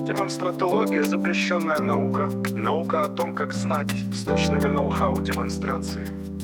Демонстратология — запрещенная наука. Наука о том, как знать, с точными ноу-хау демонстрации.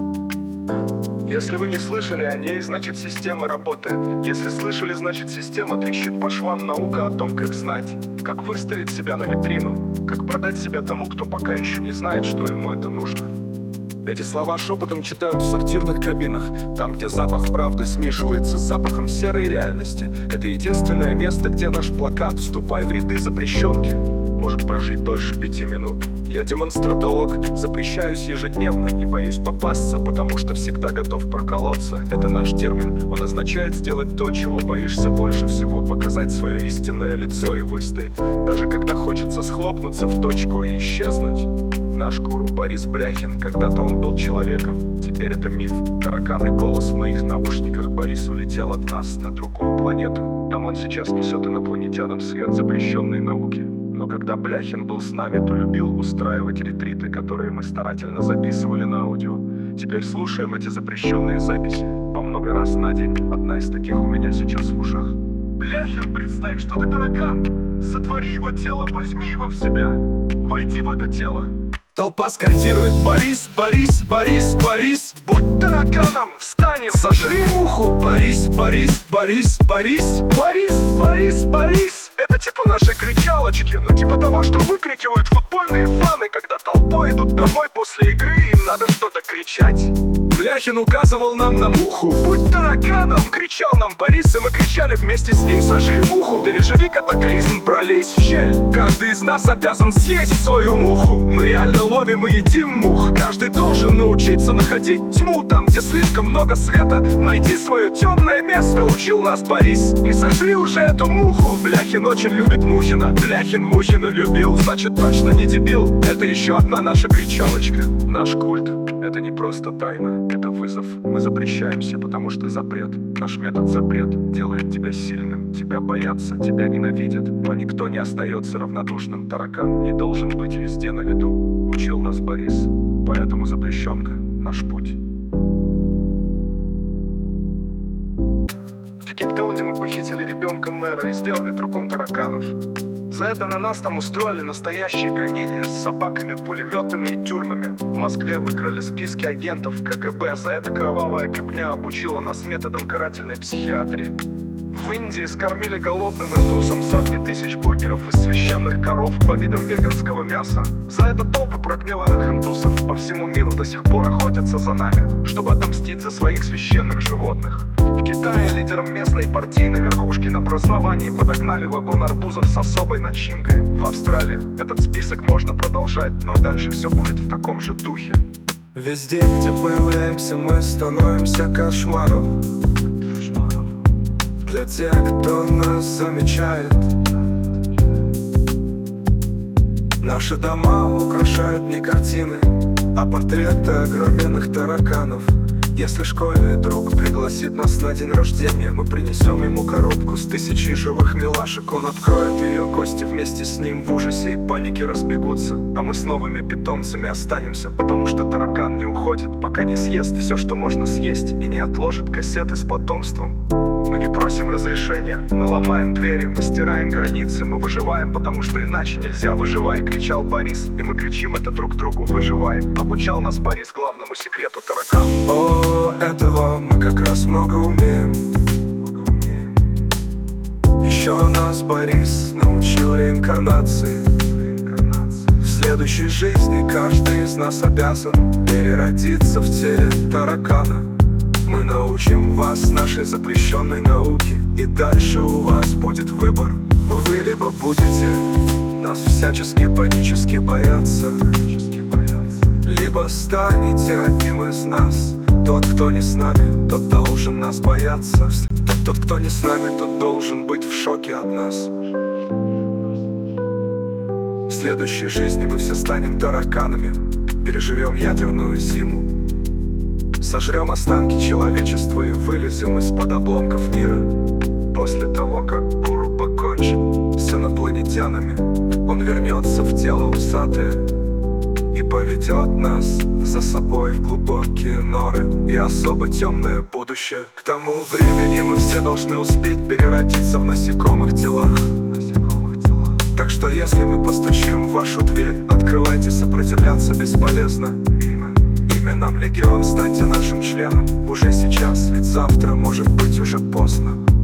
Если вы не слышали о ней, значит система работает. Если слышали, значит система трещит по швам. Наука о том, как знать, как выставить себя на витрину, как продать себя тому, кто пока еще не знает, что ему это нужно. Эти слова шепотом читают в сортирных кабинах, там, где запах правды смешивается с запахом серой реальности. Это единственное место, где наш плакат «Вступай в ряды запрещенки» может прожить дольше 5 минут. Я демонстратолог, запрещаюсь ежедневно, не боюсь попасться, потому что всегда готов проколоться. Это наш термин, он означает сделать то, чего боишься больше всего, показать свое истинное лицо и выстоять. Даже когда хочется схлопнуться в точку и исчезнуть. Наш гуру Борис Бляхин, когда-то он был человеком, теперь это миф. Тараканный голос в моих наушниках. Борис улетел от нас на другую планету. Там он сейчас несет инопланетянам свет запрещенной науки. Но когда Бляхин был с нами, то любил устраивать ретриты, которые мы старательно записывали на аудио. Теперь слушаем эти запрещенные записи по много раз на день. Одна из таких у меня сейчас в ушах. Бляхин, представь, что ты таракан. Сотвори его тело, возьми его в себя. Войди в это тело. Толпа скандирует: Борис, Борис, Борис, Борис, будь тараканом, встань и сожри муху. Борис, Борис, Борис, Борис, Борис, Борис, Борис. Это типа наши кричалочки, но типа того, что выкрикивают футбольные фаны, когда толпой идут домой после игры, им надо что-то кричать. Бляхин указывал нам на муху: будь тараканом, кричал нам Борис, и мы кричали вместе с ним: сожри муху. Переживи катаклизм, пролезь в щель. Каждый из нас обязан съесть свою муху. Мы реально ловим и едим мух. Каждый должен научиться находить тьму там, где слишком много света. Найди свое темное место, учил нас Борис. И сожри уже эту муху. Бляхин очень любит Мухина. Бляхин Мухина любил, значит точно не дебил. Это еще одна наша кричалочка. Наш культ — это не просто тайна, это вызов. Мы запрещаемся, потому что запрет. Наш метод запрет делает тебя сильным. Тебя боятся, тебя ненавидят, но никто не остается равнодушным. Таракан не должен быть везде на виду, учил нас Борис. Поэтому запрещенка — наш путь. В Кейптауне мы похитили ребенка мэра и сделали трупом тараканов. За это на нас там устроили настоящие гонения с собаками, пулеметами и тюрьмами. В Москве выкрали списки агентов КГБ. За это кровавая копня обучила нас методам карательной психиатрии. В Индии скормили голодным индусам сотни тысяч бургеров из священных коров по видам веганского мяса. За это толпы прогневанных индусов по всему миру до сих пор охотятся за нами, чтобы отомстить за своих священных животных. В Китае лидером местной партийной верхушки на праздновании подогнали вагон арбузов с особой начинкой. В Австралии этот список можно продолжать, но дальше все будет в таком же духе. Везде, где появляемся, мы становимся кошмаром для тех, кто нас замечает. Наши дома украшают не картины, а портреты огроменных тараканов. Если школьный друг пригласит нас на день рождения, мы принесем ему коробку с 1000 живых милашек. Он откроет ее, гости вместе с ним в ужасе и панике разбегутся, а мы с новыми питомцами останемся, потому что таракан не уходит, пока не съест все, что можно съесть, и не отложит кассеты с потомством. Мы не просим разрешения, мы ломаем двери, мы стираем границы, мы выживаем, потому что иначе нельзя. Выживай, кричал Борис, и мы кричим это друг другу. Выживай, обучал нас Борис главному секрету таракан. О, этого мы как раз много умеем. Еще нас Борис научил реинкарнации. В следующей жизни каждый из нас обязан переродиться в теле таракана. Мы научим вас нашей запрещенной науке, и дальше у вас будет выбор. Вы либо будете нас всячески панически бояться, либо станете одним из нас. Тот, кто не с нами, тот должен нас бояться. Тот, кто не с нами, тот должен быть в шоке от нас. В следующей жизни мы все станем тараканами, переживем ядерную зиму, сожрем останки человечества и вылезем из-под обломков мира. После того, как гуру покончит с инопланетянами, он вернется в тело усатое и поведет нас за собой в глубокие норы и особо темное будущее. К тому времени мы все должны успеть переродиться в насекомых телах. Так что я Если мы постучим в вашу дверь, открывайте, сопротивляться бесполезно. Именем Легион станьте нашим членом уже сейчас, ведь завтра может быть уже поздно.